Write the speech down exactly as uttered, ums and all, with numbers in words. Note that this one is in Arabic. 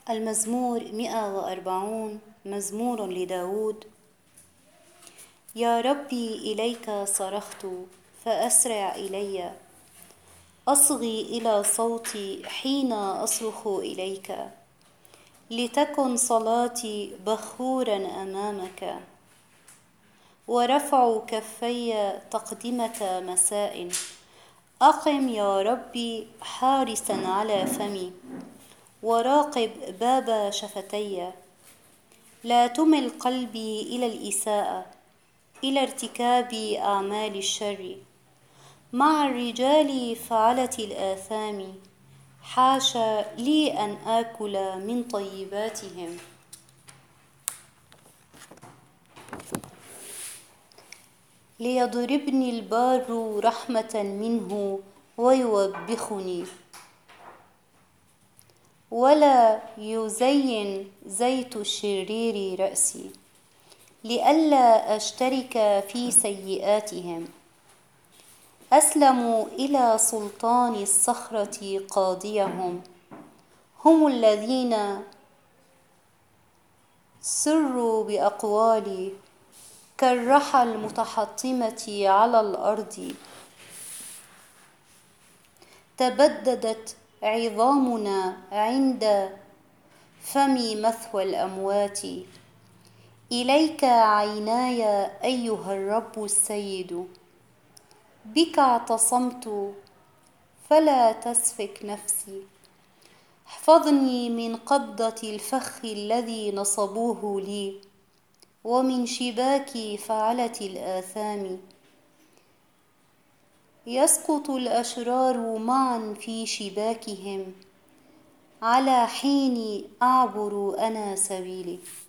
المزمور مئة وأربعون مزمور لداود. يا ربي إليك صرخت فأسرع إلي، أصغي إلى صوتي حين أصرخ إليك، لتكن صلاتي بخورا أمامك، ورفع كفي تقدمة مساء. أقم يا ربي حارسا على فمي، وراقب باب شفتي. لا تمل قلبي إلى الإساءة، إلى ارتكاب أعمال الشر، مع الرجال فعلة الآثام. حاشا لي أن آكل من طيباتهم. ليضربني البار رحمة منه ويوبخني، ولا يزين زيت الشرير رأسي، لئلا أشترك في سيئاتهم. أسلموا إلى سلطان الصخرة قاضيهم، هم الذين سروا بأقوالي كالرحى المتحطمة على الأرض. تبددت عظامنا عند فم مثوى الأموات. إليك عيناي أيها الرب السيد، بك اعتصمت فلا تسفك نفسي. احفظني من قبضة الفخ الذي نصبوه لي، ومن شباك فعلة الآثام. يسقط الأشرار معا في شباكهم، على حين أعبر أنا سبيلي.